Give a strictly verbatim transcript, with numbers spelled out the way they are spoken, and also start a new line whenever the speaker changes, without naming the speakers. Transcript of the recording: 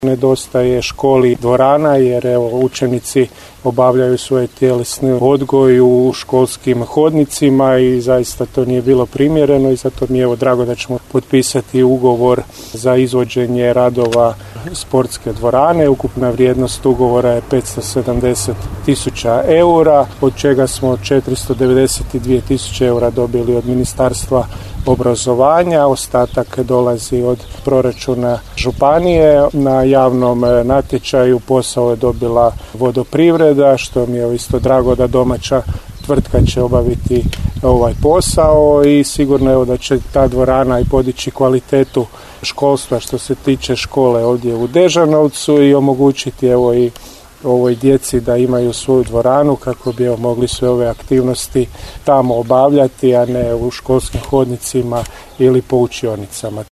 Nedostaje školi dvorana jer evo, učenici obavljaju svoje tjelesni odgoj u školskim hodnicima i zaista to nije bilo primjereno i zato mi je evo drago da ćemo potpisati ugovor za izvođenje radova sportske dvorane. Ukupna vrijednost ugovora je petsto sedamdeset tisuća eura, od čega smo četiristo devedeset dvije tisuće eura dobili od Ministarstva obrazovanja, ostatak dolazi od proračuna županije. Na javnom natječaju posao je dobila Vodoprivreda, što mi je isto drago da domaća tvrtka će obaviti ovaj posao i sigurno je da će ta dvorana i podići kvalitetu školstva što se tiče škole ovdje u Dežanovcu i omogućiti evo i ovoj djeci da imaju svoju dvoranu kako bi evo, mogli sve ove aktivnosti tamo obavljati, a ne u školskim hodnicima ili po učionicama.